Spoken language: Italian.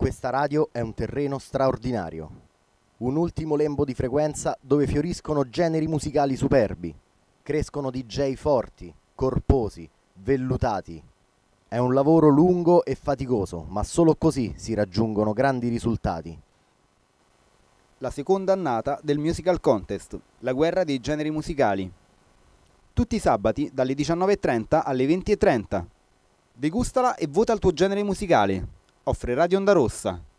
Questa radio è un terreno straordinario, un ultimo lembo di frequenza dove fioriscono generi musicali superbi, crescono DJ forti, corposi, vellutati. È un lavoro lungo e faticoso, ma solo così si raggiungono grandi risultati. La seconda annata del Musical Contest, la guerra dei generi musicali. Tutti i sabati dalle 19:30 alle 20:30. Degustala e vota il tuo genere musicale. Offre Radio Onda Rossa.